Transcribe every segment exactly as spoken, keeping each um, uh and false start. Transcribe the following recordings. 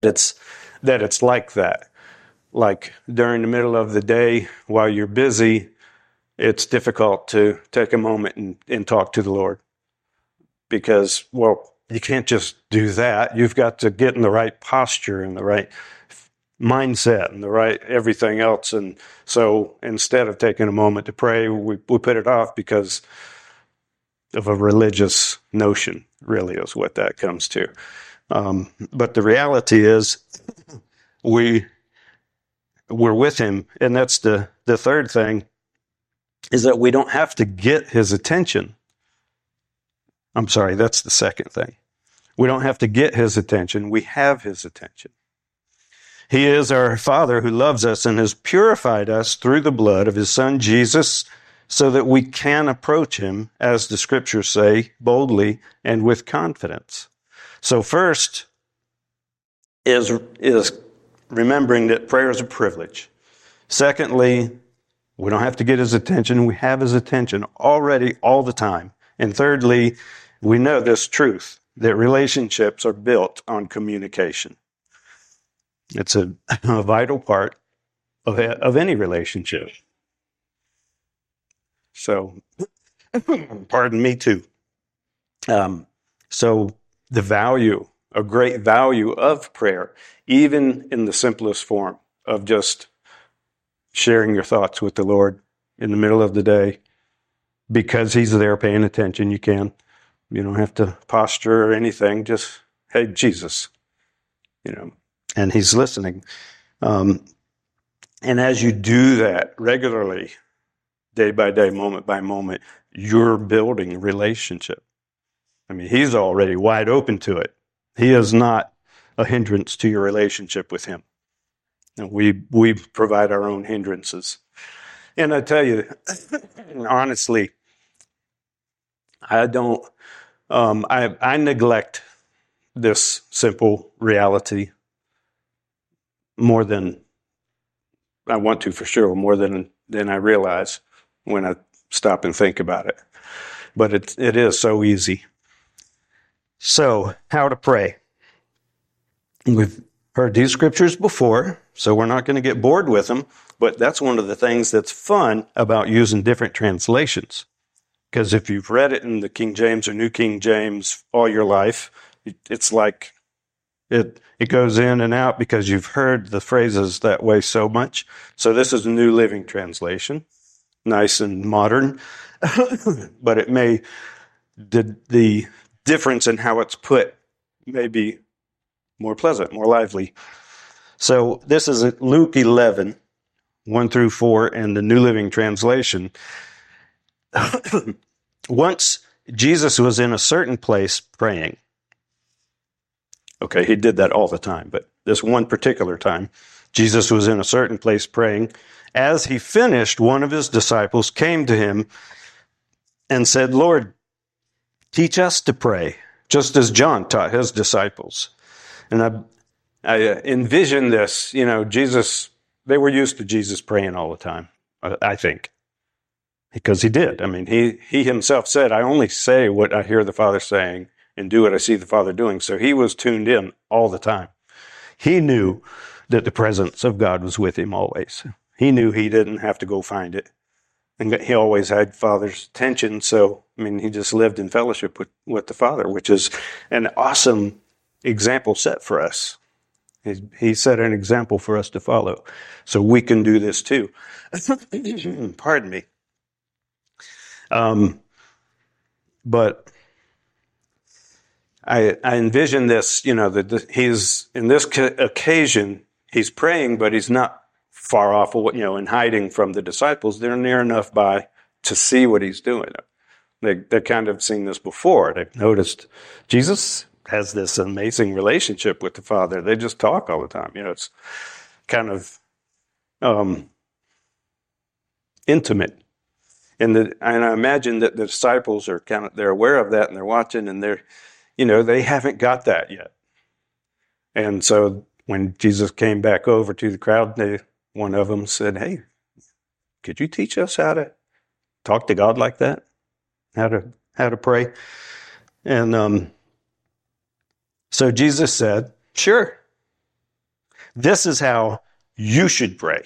It's that it's like that. Like during the middle of the day while you're busy, it's difficult to take a moment and, and talk to the Lord. Because, well, you can't just do that. You've got to get in the right posture and the right mindset and the right everything else. And so instead of taking a moment to pray, we, we put it off because of a religious notion, really is what that comes to. Um, but the reality is we, we're with him. And that's the, the third thing, is that we don't have to get his attention. I'm sorry, that's the second thing. We don't have to get his attention. We have his attention. He is our Father who loves us and has purified us through the blood of his Son, Jesus, so that we can approach him, as the scriptures say, boldly and with confidence. So first is, is remembering that prayer is a privilege. Secondly, we don't have to get his attention. We have his attention already all the time. And thirdly, we know this truth, that relationships are built on communication. It's a, a vital part of, of any relationship. So, pardon me too. Um, so the value, a great value of prayer, even in the simplest form of just sharing your thoughts with the Lord in the middle of the day, because he's there paying attention. You can. You don't have to posture or anything. Just, hey, Jesus, you know, and he's listening. Um, and as you do that regularly, day by day, moment by moment, you're building a relationship. I mean, he's already wide open to it. He is not a hindrance to your relationship with him. And we, we provide our own hindrances. And I tell you, honestly, I don't, um, I, I neglect this simple reality more than I want to, for sure, more than, than I realize when I stop and think about it. But it, it is so easy. So, how to pray. We've heard these scriptures before, so we're not going to get bored with them, but that's one of the things that's fun about using different translations. Because if you've read it in the King James or New King James all your life, it's like it it goes in and out because you've heard the phrases that way so much. So this is a New Living Translation, nice and modern, but it may, the, the difference in how it's put may be more pleasant, more lively. So this is Luke eleven, one through four, in the New Living Translation. Once Jesus was in a certain place praying. Okay, he did that all the time, but this one particular time, Jesus was in a certain place praying. As he finished, one of his disciples came to him and said, "Lord, teach us to pray, just as John taught his disciples." And I, I envision this, you know, Jesus, they were used to Jesus praying all the time, I think. Because he did. I mean, he, he himself said, "I only say what I hear the Father saying and do what I see the Father doing." So he was tuned in all the time. He knew that the presence of God was with him always. He knew he didn't have to go find it. And he always had Father's attention. So, I mean, he just lived in fellowship with, with the Father, which is an awesome example set for us. He, he set an example for us to follow. So we can do this too. Pardon me. Um, but I, I envision this, you know, that he's, in this occasion, he's praying, but he's not far off, you know, and hiding from the disciples. They're near enough by to see what he's doing. They, they've kind of seen this before. They've noticed Jesus has this amazing relationship with the Father. They just talk all the time. You know, it's kind of um, intimate. And, the, and I imagine that the disciples are kind of, they're aware of that and they're watching and they're, you know, they haven't got that yet. And so when Jesus came back over to the crowd, they, one of them said, "Hey, could you teach us how to talk to God like that? How to, how to pray?" And um, so Jesus said, "Sure." This is how you should pray.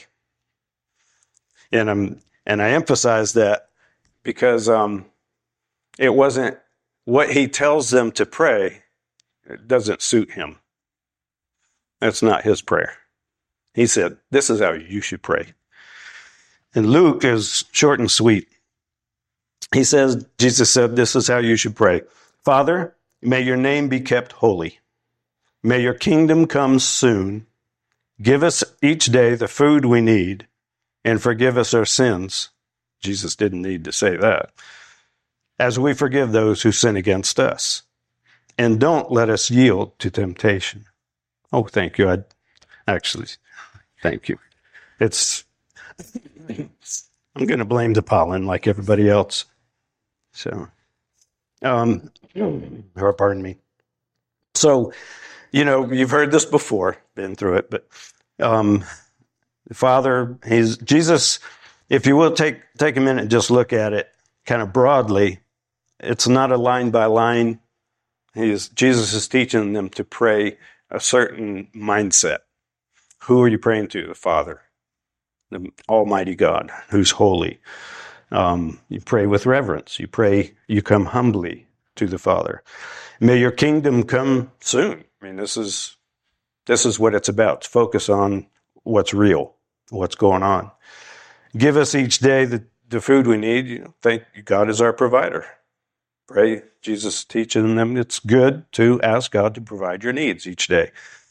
And I'm, and I emphasize that because um, it wasn't what he tells them to pray. It doesn't suit him. That's not his prayer. He said, this is how you should pray. And Luke is short and sweet. He says, Jesus said, this is how you should pray. Father, may your name be kept holy. May your kingdom come soon. Give us each day the food we need, and forgive us our sins. Jesus didn't need to say that. As we forgive those who sin against us. And don't let us yield to temptation. Oh, thank you. I actually, thank you. It's, I'm going to blame the pollen like everybody else. So, um, or pardon me. So, you know, you've heard this before, been through it, but, um, the Father, he's, Jesus, if you will take, take a minute and just look at it kind of broadly, it's not a line by line. He's, Jesus is teaching them to pray a certain mindset. Who are you praying to? The Father, the Almighty God, who's holy. Um, you pray with reverence. You pray, you come humbly to the Father. May your kingdom come soon. I mean, this is, this is what it's about. Focus on what's real, what's going on. Give us each day the, the food we need. You know, thank God is our provider. Pray, Jesus teaching them it's good to ask God to provide your needs each day.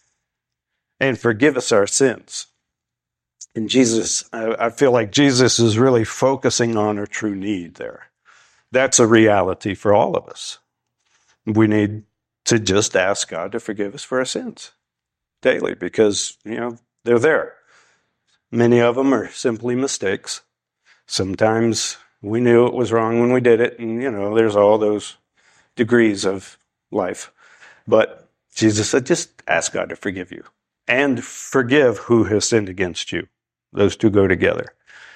And forgive us our sins. And Jesus, I, I feel like Jesus is really focusing on our true need there. That's a reality for all of us. We need to just ask God to forgive us for our sins daily because, you know, they're there. Many of them are simply mistakes. Sometimes we knew it was wrong when we did it, and, you know, there's all those degrees of life. But Jesus said, just ask God to forgive you and forgive who has sinned against you. Those two go together.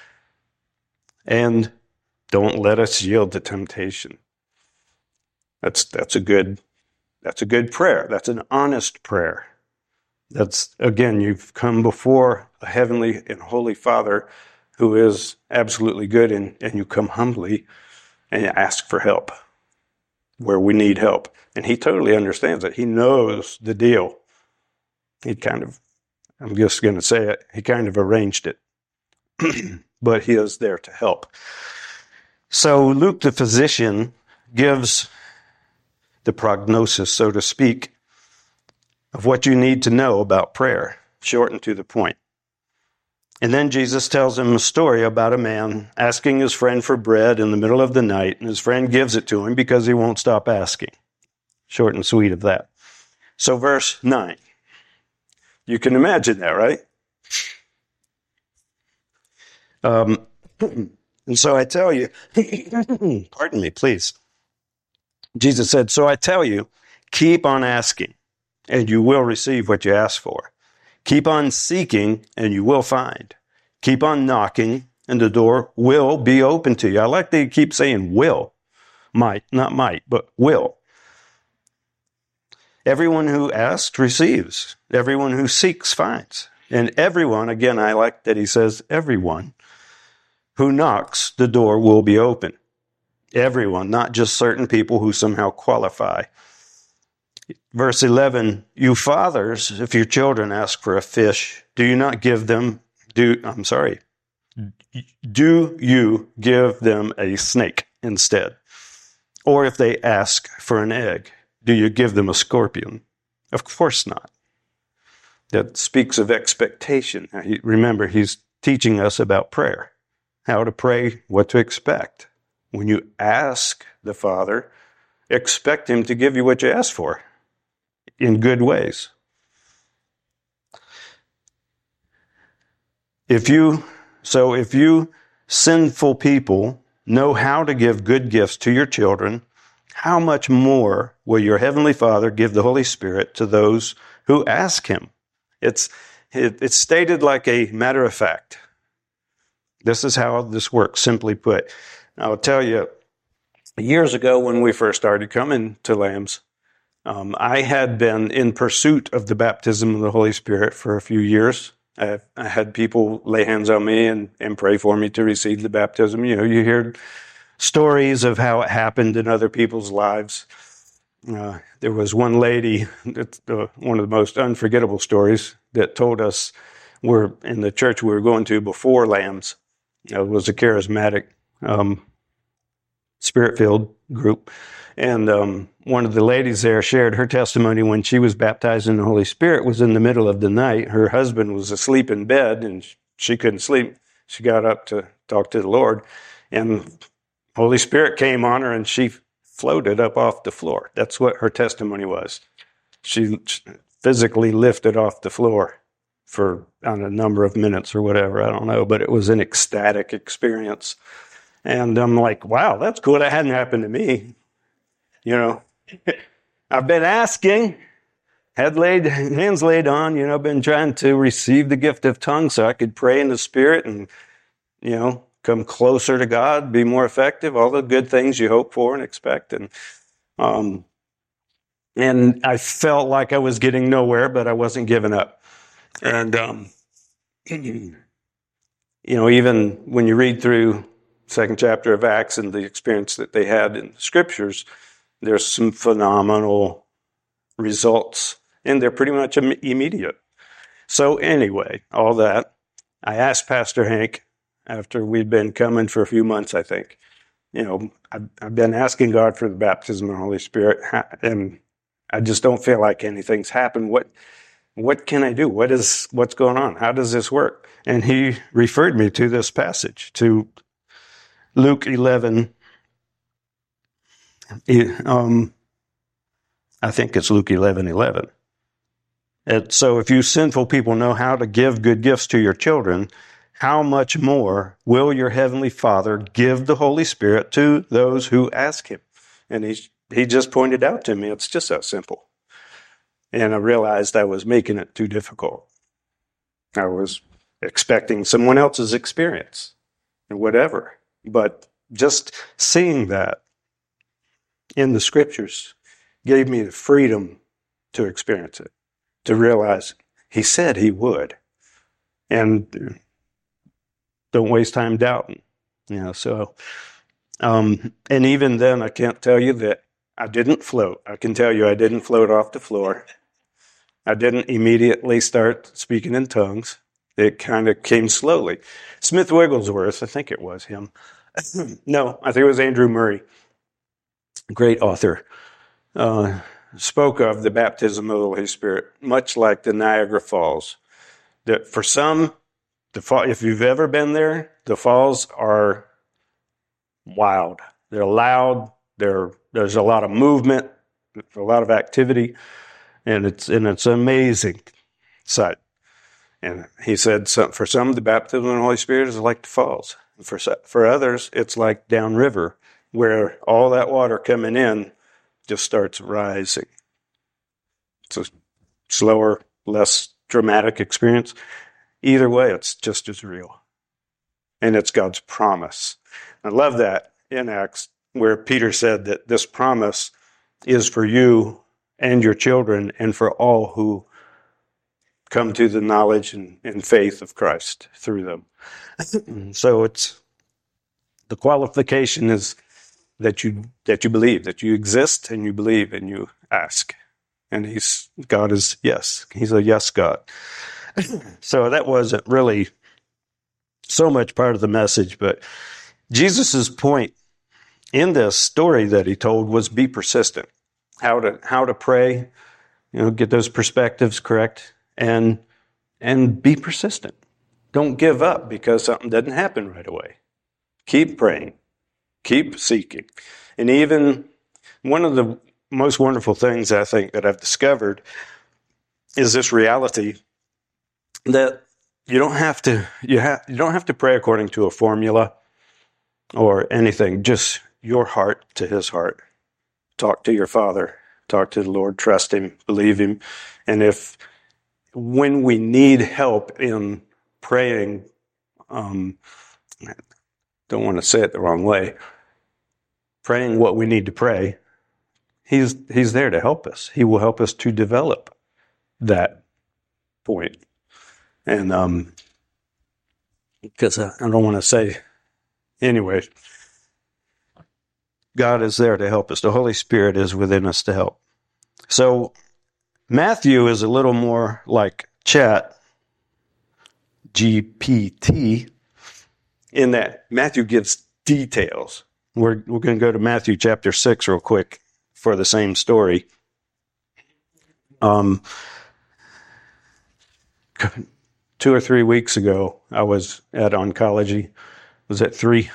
And don't let us yield to temptation. That's that's a good that's a good prayer. That's an honest prayer. That's, again, you've come before a heavenly and holy Father who is absolutely good, and, and you come humbly and you ask for help where we need help. And he totally understands it. He knows the deal. He kind of, I'm just going to say it, he kind of arranged it. But he is there to help. So Luke the physician gives the prognosis, so to speak, of what you need to know about prayer, short and to the point. And then Jesus tells him a story about a man asking his friend for bread in the middle of the night, and his friend gives it to him because he won't stop asking. Short and sweet of that. So verse nine. You can imagine that, right? Um, and so I tell you, pardon me, please. Jesus said, so I tell you, keep on asking, and you will receive what you ask for. Keep on seeking, and you will find. Keep on knocking, and the door will be open to you. I like that you keep saying will. Might, not might, but will. Everyone who asks receives. Everyone who seeks finds. And everyone, again, I like that he says everyone, who knocks, the door will be open. Everyone, not just certain people who somehow qualify. Verse eleven, you fathers, if your children ask for a fish, do you not give them, do, I'm sorry, do you give them a snake instead? Or if they ask for an egg, do you give them a scorpion? Of course not. That speaks of expectation. Now, he, remember, he's teaching us about prayer, how to pray, what to expect. When you ask the Father, expect him to give you what you ask for in good ways. If you, so if you sinful people know how to give good gifts to your children, how much more will your Heavenly Father give the Holy Spirit to those who ask him? It's, it, it's stated like a matter of fact. This is how this works, simply put. I'll tell you, years ago when we first started coming to Lambs, Um, I had been in pursuit of the baptism of the Holy Spirit for a few years. I, I had people lay hands on me and, and pray for me to receive the baptism. You know, you hear stories of how it happened in other people's lives. Uh, there was one lady, that's uh, one of the most unforgettable stories, that told us we're in the church we were going to before Lambs. It was a charismatic, um, spirit-filled group. And um, one of the ladies there shared her testimony when she was baptized in the Holy Spirit was in the middle of the night. Her husband was asleep in bed, and she couldn't sleep. She got up to talk to the Lord, and Holy Spirit came on her, and she floated up off the floor. That's what her testimony was. She physically lifted off the floor for on a number of minutes or whatever, I don't know, but it was an ecstatic experience. And I'm like, wow, that's cool. That hadn't happened to me. You know, I've been asking, had laid hands laid on, you know, been trying to receive the gift of tongues so I could pray in the Spirit and, you know, come closer to God, be more effective, all the good things you hope for and expect. And, um, and I felt like I was getting nowhere, but I wasn't giving up. And, um, you know, even when you read through second chapter of Acts and the experience that they had in the scriptures, there's some phenomenal results, and they're pretty much im- immediate. So anyway, all that, I asked Pastor Hank after we'd been coming for a few months, I think, you know, I've, I've been asking God for the baptism of the Holy Spirit, and I just don't feel like anything's happened. What, what can I do? What is, what's going on? How does this work? And he referred me to this passage, to Luke eleven. Um, I think it's Luke eleven eleven. And so if you sinful people know how to give good gifts to your children, how much more will your heavenly Father give the Holy Spirit to those who ask him? And he, he just pointed out to me, it's just that simple. And I realized I was making it too difficult. I was expecting someone else's experience or whatever. But just seeing that in the scriptures gave me the freedom to experience it, to realize he said he would. And don't waste time doubting. You know, so, um, and even then, I can't tell you that I didn't float. I can tell you I didn't float off the floor. I didn't immediately start speaking in tongues. It kind of came slowly. Smith Wigglesworth, I think it was him. No, I think it was Andrew Murray, great author, uh, spoke of the baptism of the Holy Spirit, much like the Niagara Falls. That for some, the fall, if you've ever been there, the falls are wild. They're loud. They're, there's a lot of movement, a lot of activity, and it's and it's an amazing sight. And he said, some, for some, the baptism of the Holy Spirit is like the falls. For for others, it's like downriver, where all that water coming in just starts rising. It's a slower, less dramatic experience. Either way, it's just as real. And it's God's promise. I love that in Acts, where Peter said that this promise is for you and your children and for all who come to the knowledge and, and faith of Christ through them. So it's, the qualification is that you that you believe, that you exist and you believe and you ask. And he's God is yes. He's a yes God. So that wasn't really so much part of the message, but Jesus's point in this story that he told was be persistent. How to how to pray, you know, get those perspectives correct, and and be persistent. Don't give up because something doesn't happen right away. Keep praying. Keep seeking. And even one of the most wonderful things I think that I've discovered is this reality that you don't have to you have you don't have to pray according to a formula or anything. Just your heart to his heart. Talk to your Father. Talk to the Lord. Trust him. Believe him. And if when we need help in praying, um, don't want to say it the wrong way, praying what we need to pray, he's he's there to help us. He will help us to develop that point. And um, because I, I don't want to say, anyway, God is there to help us. The Holy Spirit is within us to help. So Matthew is a little more like Chat G P T in that Matthew gives details. We're we're going to go to Matthew chapter six real quick for the same story. Um, two or three weeks ago, I was at oncology. Was at three,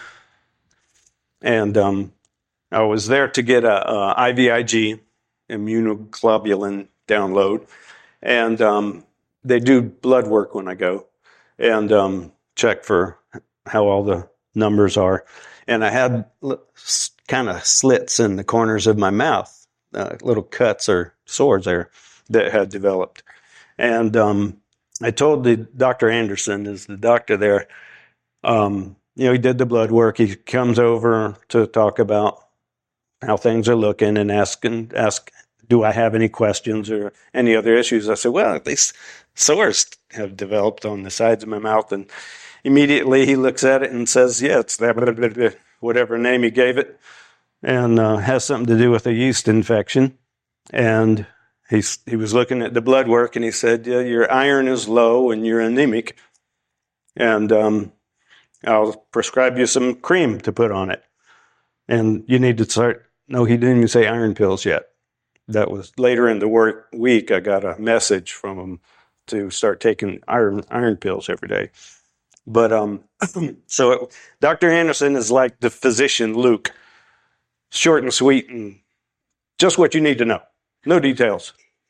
and um, I was there to get a, a I V I G, immunoglobulin download, and um, they do blood work when I go, and um, check for how all the numbers are. And I had kind of slits in the corners of my mouth, uh, little cuts or sores there that had developed. And um, I told the Doctor Anderson, is the doctor there, um, you know, he did the blood work. He comes over to talk about how things are looking and ask, and ask, do I have any questions or any other issues? I said, well, these sores have developed on the sides of my mouth. And immediately he looks at it and says, yeah, it's that, blah, blah, blah, whatever name he gave it, and uh, has something to do with a yeast infection. And he's, he was looking at the blood work, and he said, yeah, your iron is low and you're anemic. And um, I'll prescribe you some cream to put on it. And you need to start, no, he didn't even say iron pills yet. That was later in the work week, I got a message from him to start taking iron iron pills every day. But um, so it, Doctor Anderson is like the physician Luke, short and sweet and just what you need to know. No details,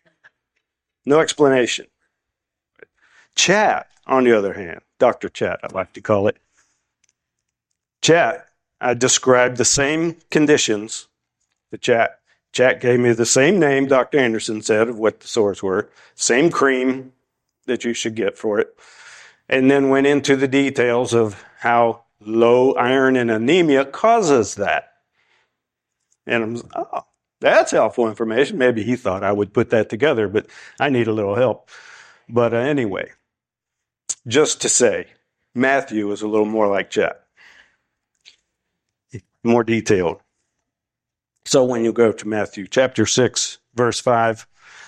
no explanation. Chat, on the other hand, Doctor Chat, I like to call it. Chat, I described the same conditions. The chat, chat gave me the same name Doctor Anderson said of what the sores were, same cream that you should get for it, and then went into the details of how low iron and anemia causes that. And I'm, oh, that's helpful information. Maybe he thought I would put that together, but I need a little help. But uh, anyway, just to say, Matthew is a little more like Chat, more detailed. So when you go to Matthew chapter six, verse five,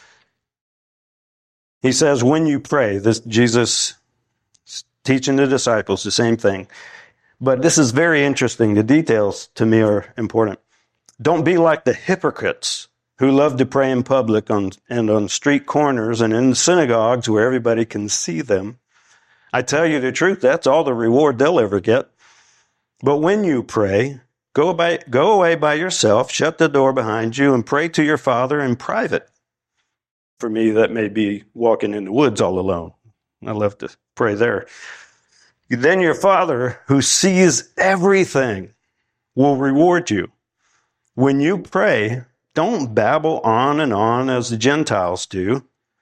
he says, when you pray, this Jesus teaching the disciples the same thing. But this is very interesting. The details to me are important. Don't be like the hypocrites who love to pray in public on, and on street corners and in synagogues where everybody can see them. I tell you the truth, that's all the reward they'll ever get. But when you pray, Go, by, go away by yourself, shut the door behind you, and pray to your Father in private. For me, that may be walking in the woods all alone. I love to pray there. Then your Father, who sees everything, will reward you. When you pray, don't babble on and on as the Gentiles do.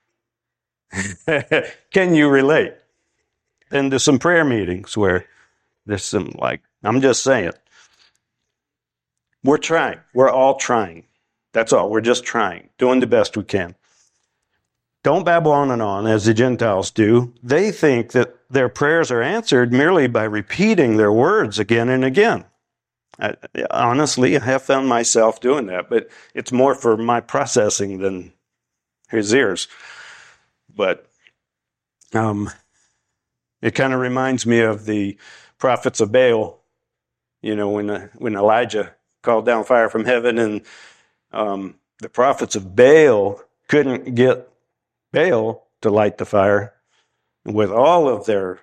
Can you relate? Been to some prayer meetings where there's some, like, I'm just saying, we're trying. We're all trying. That's all. We're just trying, doing the best we can. Don't babble on and on as the Gentiles do. They think that their prayers are answered merely by repeating their words again and again. I, honestly, I have found myself doing that, but it's more for my processing than his ears. But um, it kind of reminds me of the prophets of Baal. You know, when uh, when Elijah called down fire from heaven, and um, the prophets of Baal couldn't get Baal to light the fire with all of their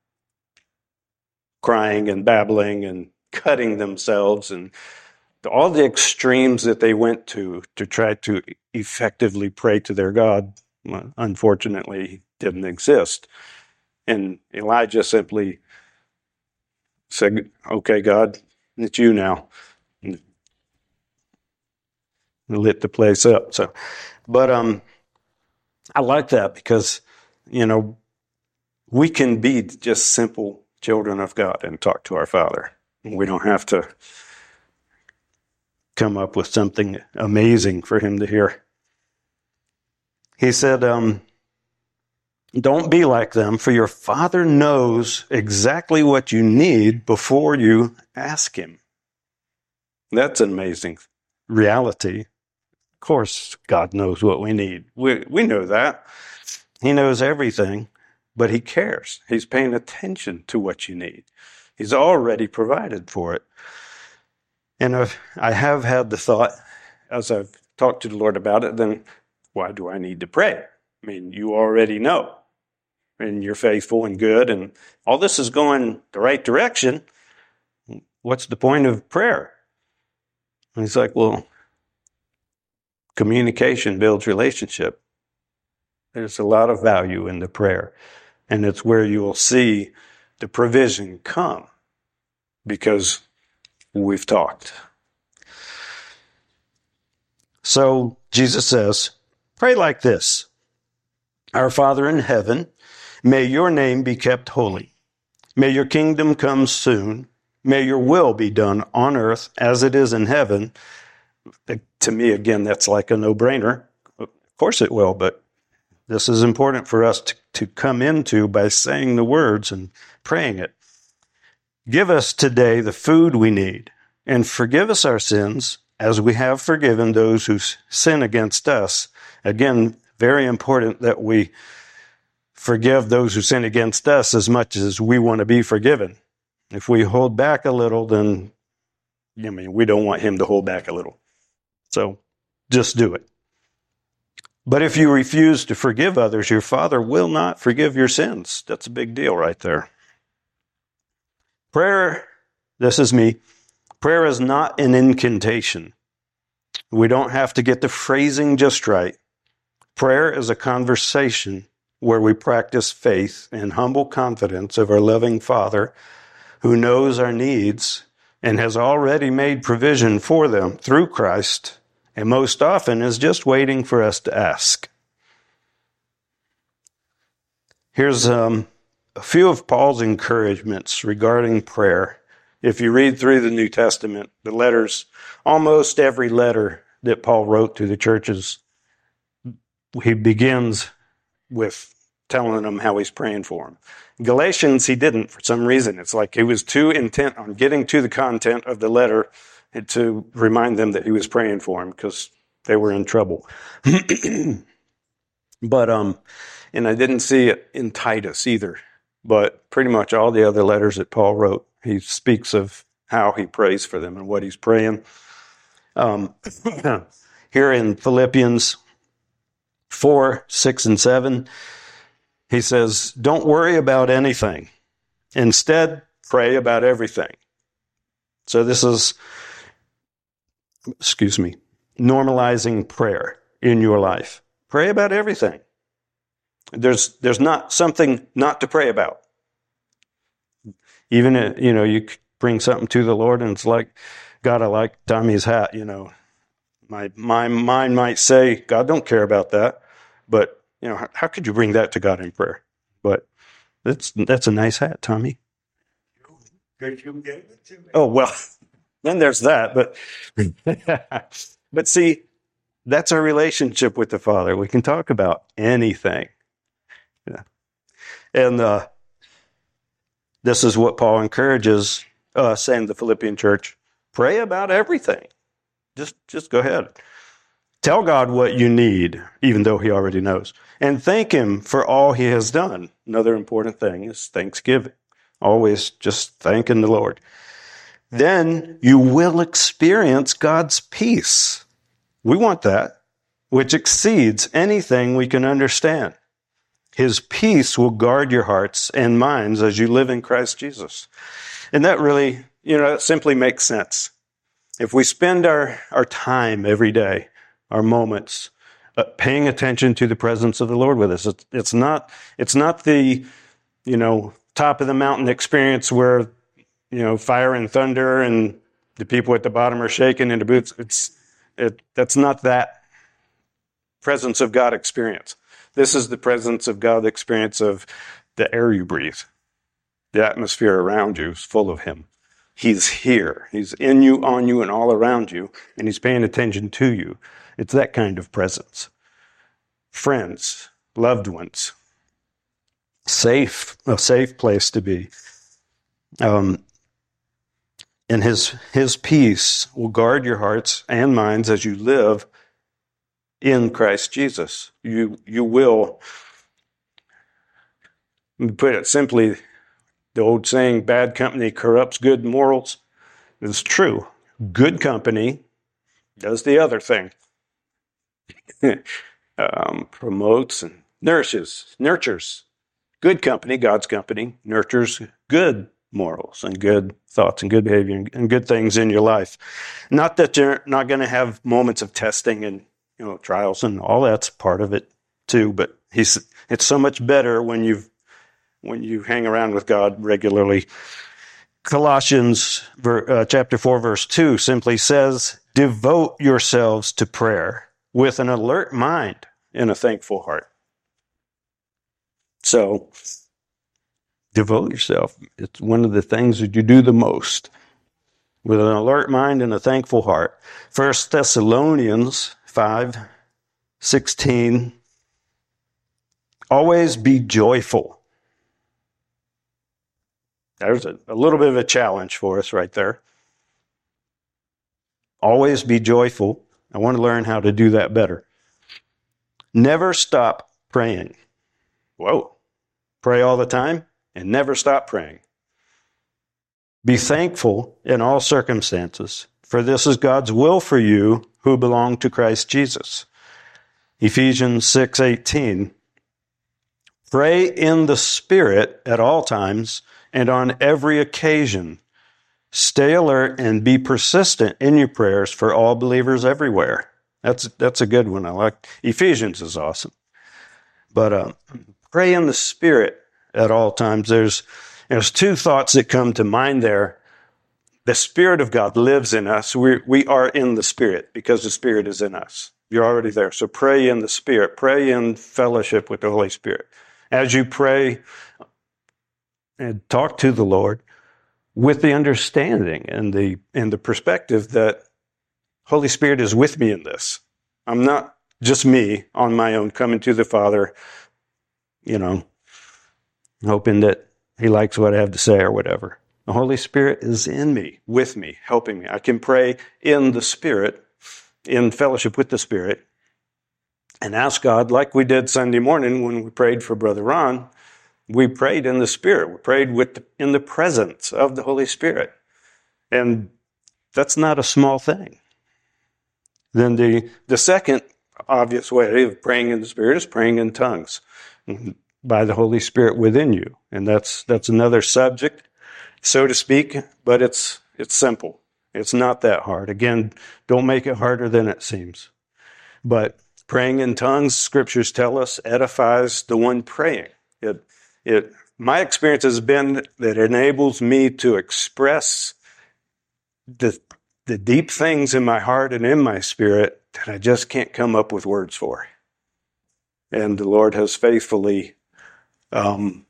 crying and babbling and cutting themselves and all the extremes that they went to to try to effectively pray to their God, unfortunately, didn't exist. And Elijah simply said, okay, God, it's you now. And lit the place up. So, but um, I like that because, you know, we can be just simple children of God and talk to our Father. We don't have to come up with something amazing for him to hear. He said, um, don't be like them, for your Father knows exactly what you need before you ask him. That's an amazing reality. Of course, God knows what we need. We, we know that. He knows everything, but he cares. He's paying attention to what you need. He's already provided for it. And if I have had the thought, as I've talked to the Lord about it, then why do I need to pray? I mean, you already know, and you're faithful and good, and all this is going the right direction. What's the point of prayer? And he's like, well, communication builds relationship. There's a lot of value in the prayer, and it's where you will see the provision come because we've talked. So Jesus says, pray like this. Our Father in heaven, may your name be kept holy. May your kingdom come soon. May your will be done on earth as it is in heaven. To me, again, that's like a no-brainer. Of course it will, but this is important for us to, to come into by saying the words and praying it. Give us today the food we need, and forgive us our sins as we have forgiven those who sin against us. Again, very important that we forgive those who sin against us as much as we want to be forgiven. If we hold back a little, then I mean, we don't want him to hold back a little. So just do it. But if you refuse to forgive others, your Father will not forgive your sins. That's a big deal right there. Prayer, this is me, prayer is not an incantation. We don't have to get the phrasing just right. Prayer is a conversation where we practice faith and humble confidence of our loving Father who knows our needs and has already made provision for them through Christ, and most often is just waiting for us to ask. Here's um, a few of Paul's encouragements regarding prayer. If you read through the New Testament, the letters, almost every letter that Paul wrote to the churches, he begins with telling them how he's praying for them. Galatians, he didn't for some reason. It's like he was too intent on getting to the content of the letter to remind them that he was praying for them because they were in trouble. But, um, and I didn't see it in Titus either, but pretty much all the other letters that Paul wrote, he speaks of how he prays for them and what he's praying. Um, here in Philippians four, six, and seven, he says, don't worry about anything. Instead, pray about everything. So this is, excuse me, normalizing prayer in your life. Pray about everything. There's there's not something not to pray about. Even, if, you know, you bring something to the Lord and it's like, God, I like Tommy's hat, you know. My, my mind might say, God don't care about that. But you know, how, how could you bring that to God in prayer? But that's that's a nice hat, Tommy. Because you gave it to me. Oh, well, then there's that. But but see, that's our relationship with the Father. We can talk about anything. Yeah. And uh, this is what Paul encourages us and the Philippian church. Pray about everything. Just just go ahead. Tell God what you need, even though he already knows. And thank him for all he has done. Another important thing is thanksgiving. Always just thanking the Lord. Then you will experience God's peace. We want that, which exceeds anything we can understand. His peace will guard your hearts and minds as you live in Christ Jesus. And that really, you know, that simply makes sense. If we spend our, our time every day, our moments, uh, paying attention to the presence of the Lord with us. It's, it's not, it's not the, you know, top of the mountain experience where, you know, fire and thunder and the people at the bottom are shaking in the boots. It's, it, that's not that presence of God experience. This is the presence of God experience of the air you breathe. The atmosphere around you is full of him. He's here. He's in you, on you, and all around you, and he's paying attention to you. It's that kind of presence. Friends, loved ones, safe, a safe place to be. Um, and his his peace will guard your hearts and minds as you live in Christ Jesus. You you will, to put it simply, the old saying, bad company corrupts good morals, is true. Good company does the other thing. um, promotes and nourishes, nurtures. Good company, God's company, nurtures good morals and good thoughts and good behavior and good things in your life. Not that you're not going to have moments of testing and, you know, trials, and all that's part of it too, but he's it's so much better when you've when you hang around with God regularly. Colossians uh, chapter four, verse two simply says, devote yourselves to prayer with an alert mind and a thankful heart. So, devote yourself. It's one of the things that you do the most. With an alert mind and a thankful heart. First Thessalonians five sixteen. Always be joyful. There's a, a little bit of a challenge for us right there. Always be joyful. I want to learn how to do that better. Never stop praying. Whoa. Pray all the time and never stop praying. Be thankful in all circumstances, for this is God's will for you who belong to Christ Jesus. Ephesians six eighteen. Pray in the Spirit at all times and on every occasion. Stay alert and be persistent in your prayers for all believers everywhere. That's that's a good one. I like Ephesians is awesome. But uh, pray in the Spirit at all times. There's there's two thoughts that come to mind there. The Spirit of God lives in us. We we are in the Spirit because the Spirit is in us. You're already there. So pray in the Spirit. Pray in fellowship with the Holy Spirit. As you pray and talk to the Lord with the understanding and the and the perspective that Holy Spirit is with me in this. I'm not just me on my own coming to the Father, you know, hoping that he likes what I have to say or whatever. The Holy Spirit is in me, with me, helping me. I can pray in the Spirit, in fellowship with the Spirit, and ask God, like we did Sunday morning when we prayed for Brother Ron. We prayed in the Spirit. We prayed with the, in the presence of the Holy Spirit. And that's not a small thing. Then the, the second obvious way of praying in the Spirit is praying in tongues by the Holy Spirit within you. And that's that's another subject, so to speak, but it's it's simple. It's not that hard. Again, don't make it harder than it seems. But praying in tongues, scriptures tell us, edifies the one praying. It It, my experience has been that it enables me to express the, the deep things in my heart and in my spirit that I just can't come up with words for. And the Lord has faithfully, um,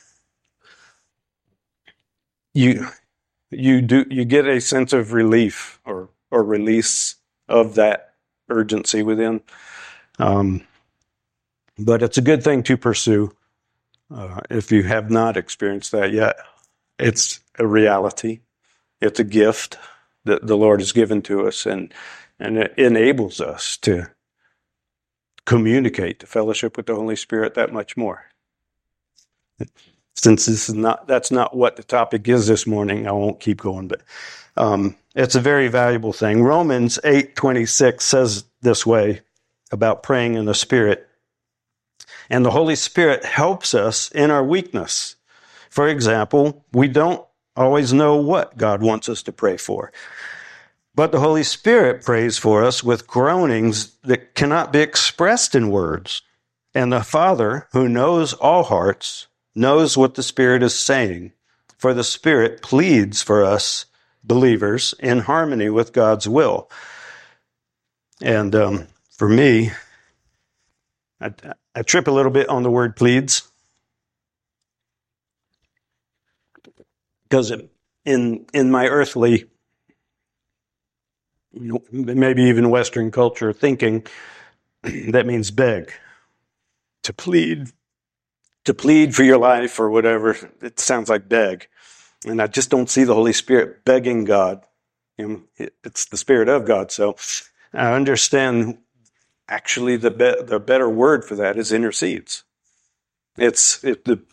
you, you do, you get a sense of relief or, or release of that urgency within. Um, but it's a good thing to pursue. Uh, if you have not experienced that yet, it's a reality. It's a gift that the Lord has given to us, and and it enables us to communicate, to fellowship with the Holy Spirit that much more. Since this is not that's not what the topic is this morning, I won't keep going, but um, it's a very valuable thing. Romans eight twenty-six says this way about praying in the Spirit. And the Holy Spirit helps us in our weakness. For example, we don't always know what God wants us to pray for. But the Holy Spirit prays for us with groanings that cannot be expressed in words. And the Father, who knows all hearts, knows what the Spirit is saying. For the Spirit pleads for us, believers, in harmony with God's will. And um, for me, I, I trip a little bit on the word pleads because it, in in my earthly, you know, maybe even Western culture thinking, that means beg, to plead, to plead for your life or whatever. It sounds like beg. And I just don't see the Holy Spirit begging God. You know, it's the Spirit of God. So I understand actually the be- the better word for that is intercedes. It's it, the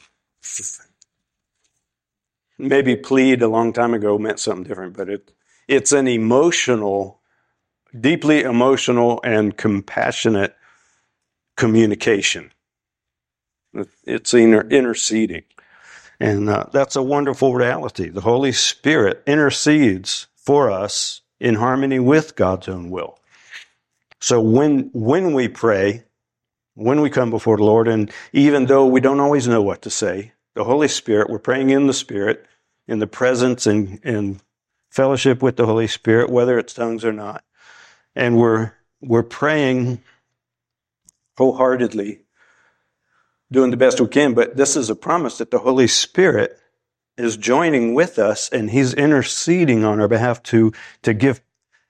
maybe plead a long time ago meant something different, but it it's an emotional, deeply emotional and compassionate communication. It's inter- interceding. And uh, that's a wonderful reality. The Holy Spirit intercedes for us in harmony with God's own will. So when when we pray, when we come before the Lord, and even though we don't always know what to say, the Holy Spirit, we're praying in the Spirit, in the presence and, and fellowship with the Holy Spirit, whether it's tongues or not. And we're we're praying wholeheartedly, doing the best we can, but this is a promise that the Holy Spirit is joining with us, and He's interceding on our behalf to, to give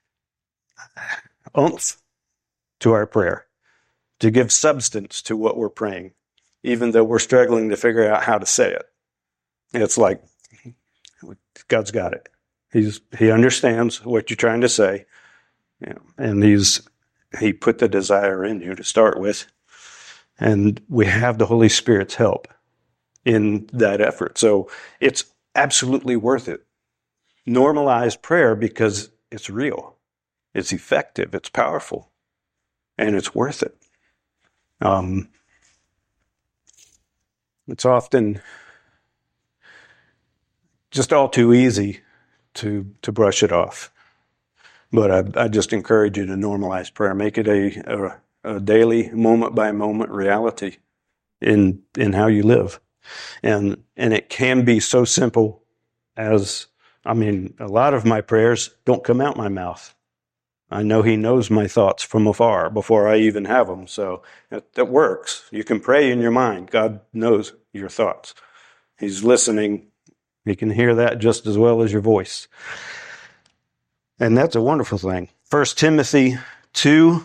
oomph to our prayer, to give substance to what we're praying, even though we're struggling to figure out how to say it. It's like, God's got it. He's He understands what you're trying to say, you know, and He's He put the desire in you to start with, and we have the Holy Spirit's help in that effort. So it's absolutely worth it. Normalize prayer because it's real, it's effective, it's powerful, and it's worth it. Um, it's often just all too easy to to brush it off. But I, I just encourage you to normalize prayer. Make it a, a, a daily, moment-by-moment reality in in how you live. And and it can be so simple as, I mean, a lot of my prayers don't come out my mouth. I know He knows my thoughts from afar before I even have them. So that, that works. You can pray in your mind. God knows your thoughts. He's listening. He can hear that just as well as your voice. And that's a wonderful thing. First Timothy two,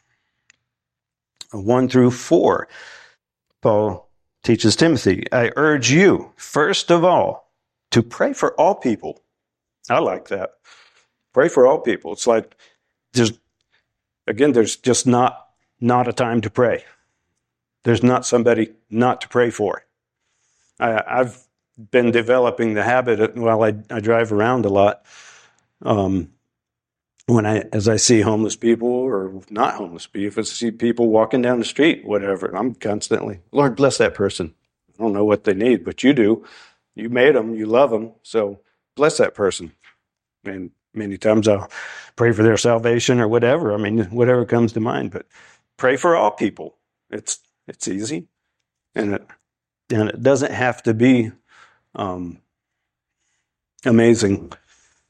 one through four. Paul teaches Timothy, I urge you, first of all, to pray for all people. I like that. Pray for all people. It's like, there's, again, there's just not, not a time to pray. There's not somebody not to pray for. I, I've been developing the habit while I, I drive around a lot. Um, when I, as I see homeless people or not homeless people, if I see people walking down the street, whatever, I'm constantly, Lord, bless that person. I don't know what they need, but you do. You made them, you love them, so bless that person. And many times I'll pray for their salvation or whatever. I mean, whatever comes to mind, but pray for all people. It's, it's easy. And it, and it doesn't have to be, um, amazing.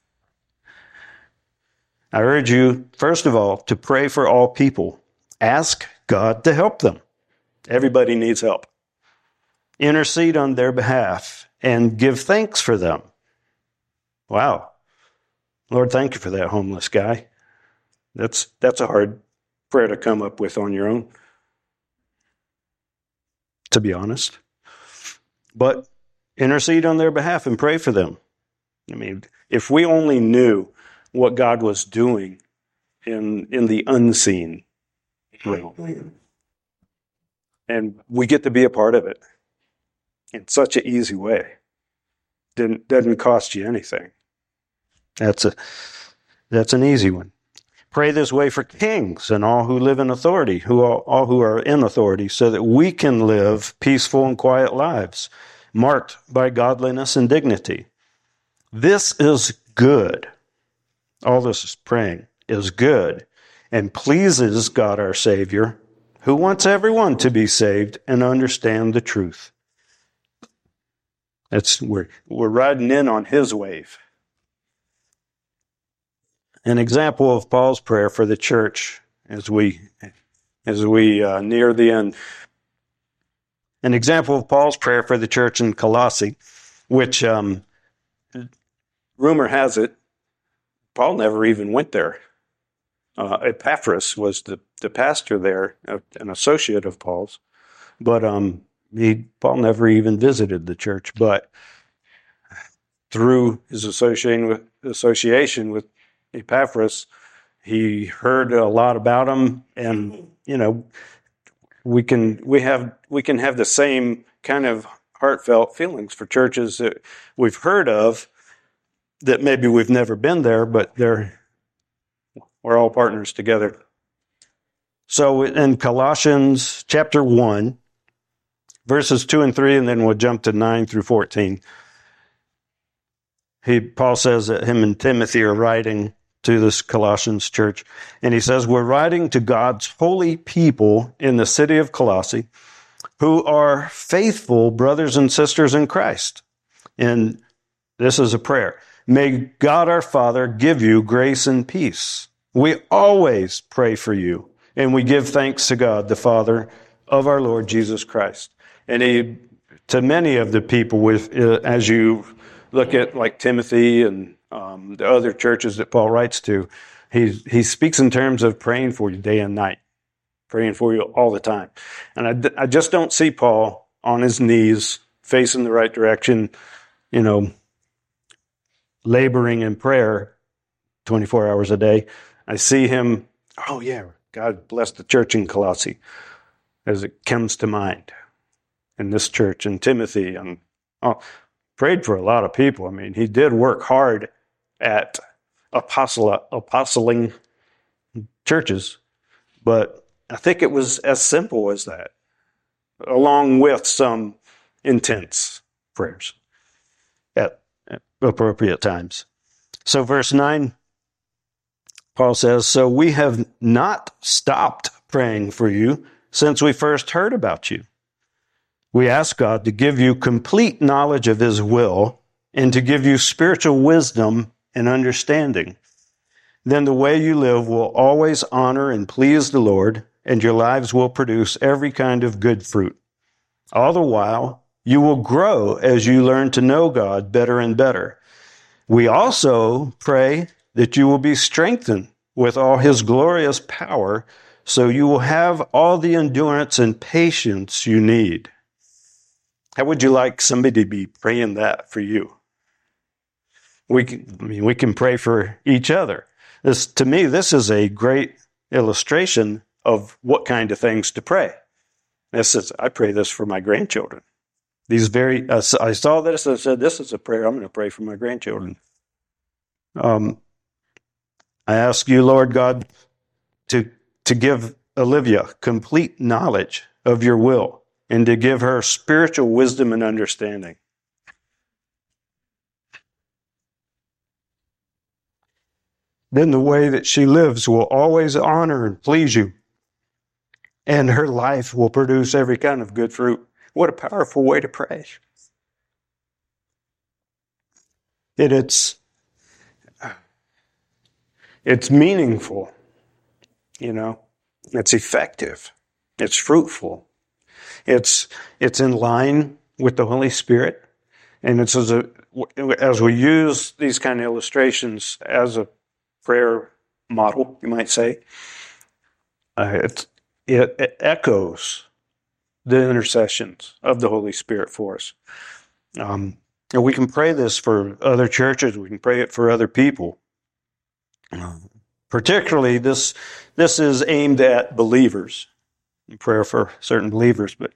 I urge you, first of all, to pray for all people. Ask God to help them. Everybody needs help. Intercede on their behalf and give thanks for them. Wow. Lord, thank you for that homeless guy. That's that's a hard prayer to come up with on your own, to be honest. But intercede on their behalf and pray for them. I mean, if we only knew what God was doing in in the unseen realm, and we get to be a part of it in such an easy way. Didn't doesn't cost you anything. That's a that's an easy one. Pray this way for kings and all who live in authority, who all, all who are in authority, so that we can live peaceful and quiet lives, marked by godliness and dignity. This is good. All this is praying is good and pleases God our Savior, who wants everyone to be saved and understand the truth. It's, we're, we're riding in on His wave. An example of Paul's prayer for the church as we as we uh, near the end. An example of Paul's prayer for the church in Colossae, which um, rumor has it, Paul never even went there. Uh, Epaphras was the, the pastor there, uh, an associate of Paul's. But um, he, Paul never even visited the church. But through his association with, association with Epaphras, he heard a lot about him. And, you know, we can we have we can have the same kind of heartfelt feelings for churches that we've heard of that maybe we've never been there, but they're we're all partners together. So in Colossians chapter one, verses two and three, and then we'll jump to nine through fourteen. He Paul says that him and Timothy are writing to this Colossians church, and he says, we're writing to God's holy people in the city of Colossae, who are faithful brothers and sisters in Christ. And this is a prayer. May God our Father give you grace and peace. We always pray for you, and we give thanks to God, the Father of our Lord Jesus Christ. And he, to many of the people, with uh, as you look at like Timothy and um, the other churches that Paul writes to, he he speaks in terms of praying for you day and night, praying for you all the time. And I, I just don't see Paul on his knees, facing the right direction, you know, laboring in prayer twenty-four hours a day. I see him, oh yeah, God bless the church in Colossae, as it comes to mind. In this church, and Timothy, and oh, prayed for a lot of people. I mean, he did work hard at apostle, apostling churches, but I think it was as simple as that, along with some intense prayers at, at appropriate times. So verse nine, Paul says, so we have not stopped praying for you since we first heard about you. We ask God to give you complete knowledge of his will and to give you spiritual wisdom and understanding. Then the way you live will always honor and please the Lord, and your lives will produce every kind of good fruit. All the while, you will grow as you learn to know God better and better. We also pray that you will be strengthened with all his glorious power, so you will have all the endurance and patience you need. How would you like somebody to be praying that for you? We can, I mean, we can pray for each other. This, to me, this is a great illustration of what kind of things to pray. This is, I pray this for my grandchildren. These very, uh, I saw this and said, this is a prayer I'm going to pray for my grandchildren. Um, I ask you, Lord God, to to give Olivia complete knowledge of your will, and to give her spiritual wisdom and understanding. Then the way that she lives will always honor and please you, and her life will produce every kind of good fruit. What a powerful way to pray. It, it's, it's meaningful, you know, it's effective, it's fruitful. It's it's in line with the Holy Spirit, and it's as a as we use these kind of illustrations as a prayer model, you might say. Uh, it, it it echoes the intercessions of the Holy Spirit for us, um, and we can pray this for other churches. We can pray it for other people. Uh, particularly, this this is aimed at believers. Prayer for certain believers, but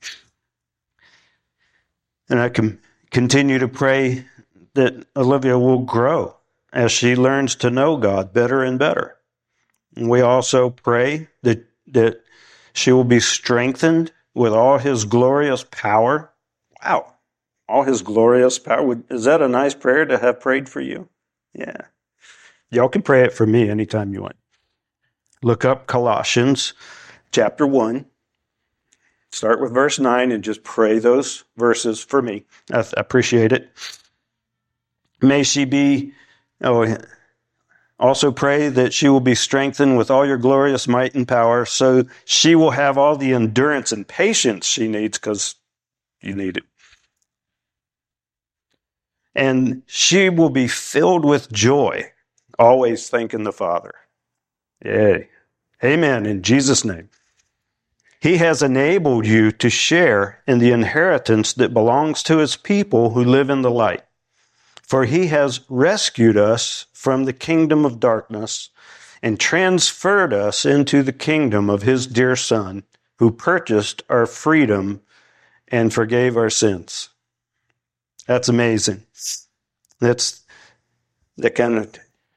and I can continue to pray that Olivia will grow as she learns to know God better and better. And we also pray that that she will be strengthened with all his glorious power. Wow, all his glorious power. Is that a nice prayer to have prayed for you? Yeah. Y'all can pray it for me anytime you want. Look up Colossians chapter one. Start with verse nine and just pray those verses for me. I appreciate it. May she be, oh, also pray that she will be strengthened with all your glorious might and power, so she will have all the endurance and patience she needs, because you need it. and she will be filled with joy, always thanking the Father. Yay. Amen. In Jesus' name. He has enabled you to share in the inheritance that belongs to his people who live in the light. For he has rescued us from the kingdom of darkness and transferred us into the kingdom of his dear Son, who purchased our freedom and forgave our sins. That's amazing. That's that kind of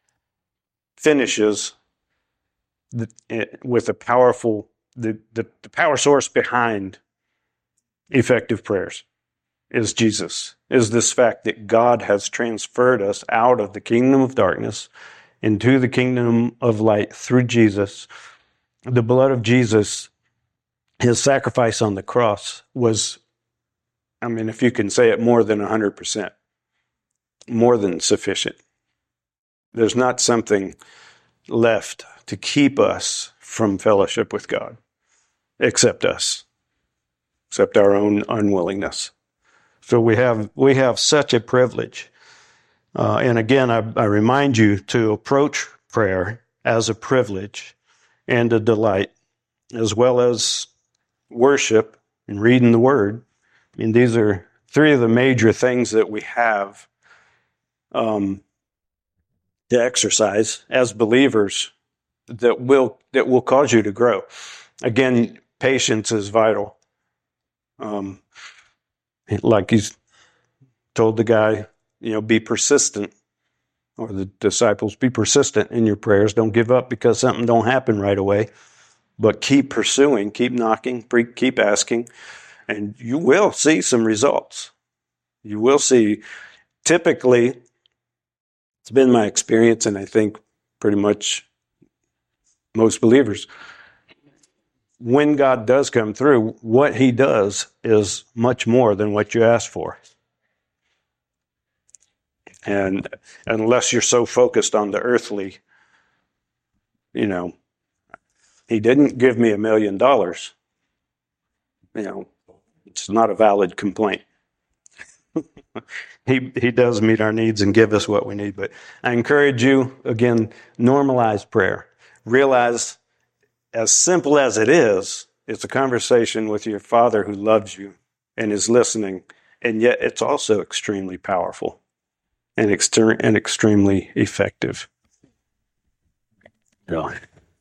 finishes the, with a powerful, the, the, the power source behind effective prayers is Jesus, is this fact that God has transferred us out of the kingdom of darkness into the kingdom of light through Jesus. The blood of Jesus, his sacrifice on the cross was, I mean, if you can say it, more than one hundred percent, more than sufficient. There's not something left to keep us from fellowship with God, except us, except our own unwillingness. So we have we have such a privilege. Uh, and again, I, I remind you to approach prayer as a privilege and a delight, as well as worship and reading the Word. I mean, these are three of the major things that we have um, to exercise as believers that will that will cause you to grow. Again, patience is vital. Um, like he's told the guy, you know, be persistent, or the disciples, be persistent in your prayers. Don't give up because something don't happen right away, but keep pursuing, keep knocking, keep asking, and you will see some results. You will see. Typically, it's been my experience, and I think pretty much most believers, when God does come through, what he does is much more than what you ask for. And unless you're so focused on the earthly, you know, he didn't give me a million dollars. You know, it's not a valid complaint. he he does meet our needs and give us what we need. But I encourage you, again, normalize prayer. Realize, as simple as it is, it's a conversation with your Father who loves you and is listening, and yet it's also extremely powerful and, exter- and extremely effective. Yeah.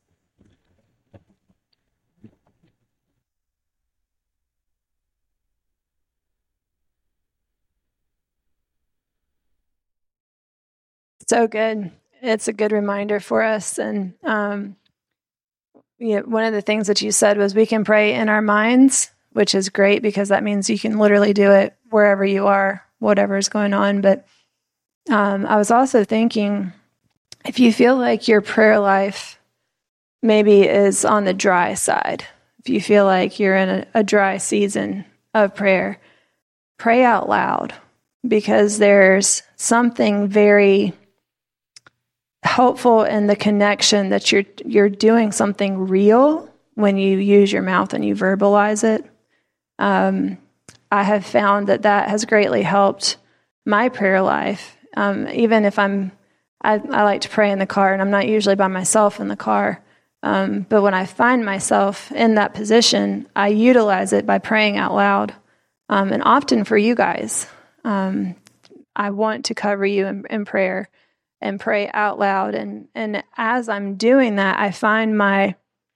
So good. It's a good reminder for us. And um, you know, one of the things that you said was we can pray in our minds, which is great because that means you can literally do it wherever you are, whatever is going on. But um, I was also thinking, if you feel like your prayer life maybe is on the dry side, if you feel like you're in a, a dry season of prayer, pray out loud, because there's something very helpful in the connection that you're you're doing something real when you use your mouth and you verbalize it. Um, I have found that that has greatly helped my prayer life. Um, even if I'm, I, I like to pray in the car, and I'm not usually by myself in the car. Um, but when I find myself in that position, I utilize it by praying out loud. Um, and often for you guys, um, I want to cover you in, in prayer and pray out loud. And, and as I'm doing that, I find my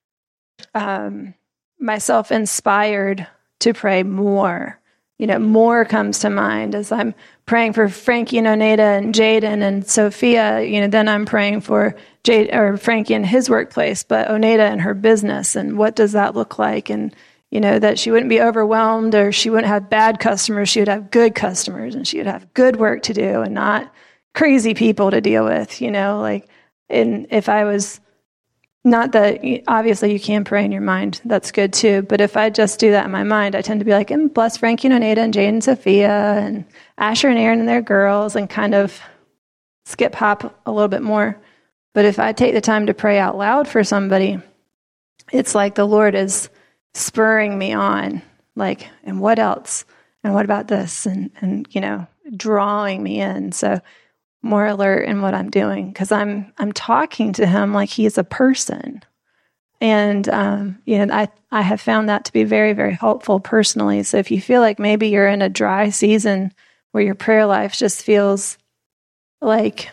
um, myself inspired to pray more. You know, more comes to mind as I'm praying for Frankie and Oneda and Jaden and Sophia. You know, then I'm praying for Jade or Frankie in his workplace, but Oneda and her business, and what does that look like? And you know, that she wouldn't be overwhelmed, or she wouldn't have bad customers. She would have good customers, and she would have good work to do and not crazy people to deal with, you know, like, and if I was, not that, obviously you can pray in your mind, that's good too, but if I just do that in my mind, I tend to be like, and bless Frankie and Oneda and Jane and Sophia and Asher and Aaron and their girls, and kind of skip hop a little bit more. But if I take the time to pray out loud for somebody, it's like the Lord is spurring me on, like, and what else? And what about this? And, and you know, drawing me in. So more alert in what I'm doing, because I'm I'm talking to him like he's a person. And, um, you know, I, I have found that to be very, very helpful personally. So if you feel like maybe you're in a dry season where your prayer life just feels like,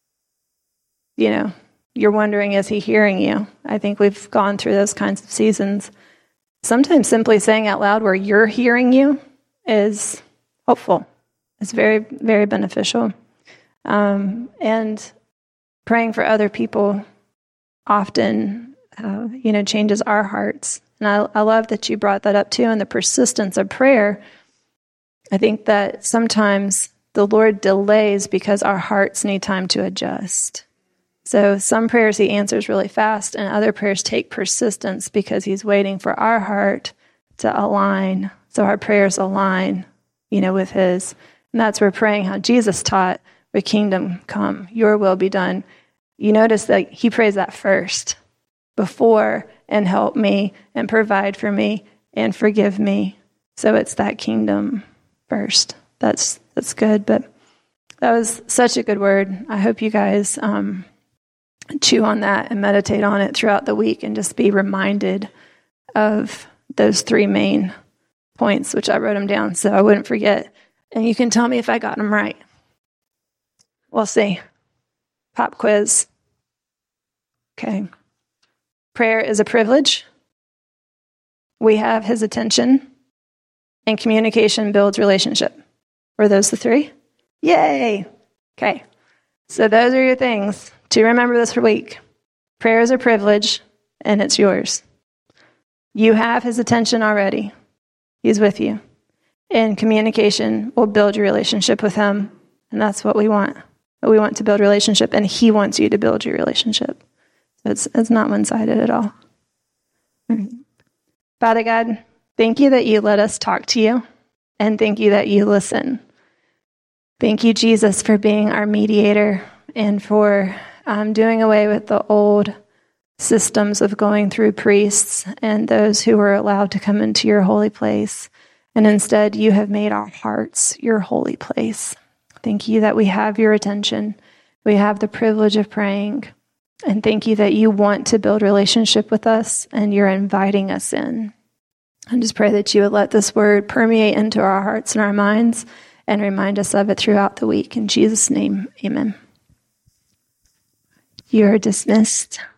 you know, you're wondering, is he hearing you? I think we've gone through those kinds of seasons. Sometimes simply saying out loud where you're hearing you is helpful. It's very, very beneficial. Um, and praying for other people often, uh, you know, changes our hearts. And I, I love that you brought that up too, and the persistence of prayer. I think that sometimes the Lord delays because our hearts need time to adjust. So some prayers he answers really fast, and other prayers take persistence because he's waiting for our heart to align. So our prayers align, you know, with his. And that's where praying how Jesus taught, "Your kingdom come, your will be done." You notice that he prays that first, before, and help me, and provide for me, and forgive me. So it's that kingdom first. That's that's good. But that was such a good word. I hope you guys um, chew on that and meditate on it throughout the week, and just be reminded of those three main points, which I wrote them down so I wouldn't forget. And you can tell me if I got them right. We'll see. Pop quiz. Okay. Prayer is a privilege. We have his attention. And communication builds relationship. Were those the three? Yay! Okay. So those are your things to remember this week. Prayer is a privilege, and it's yours. You have his attention already. He's with you. And communication will build your relationship with him. And that's what we want. We want to build relationship, and he wants you to build your relationship. So it's, it's not one-sided at all. Father God, thank you that you let us talk to you, and thank you that you listen. Thank you, Jesus, for being our mediator, and for um, doing away with the old systems of going through priests and those who were allowed to come into your holy place. And instead, you have made our hearts your holy place. Thank you that we have your attention. We have the privilege of praying. And thank you that you want to build relationship with us, and you're inviting us in. I just pray that you would let this word permeate into our hearts and our minds, and remind us of it throughout the week. In Jesus' name, amen. You are dismissed.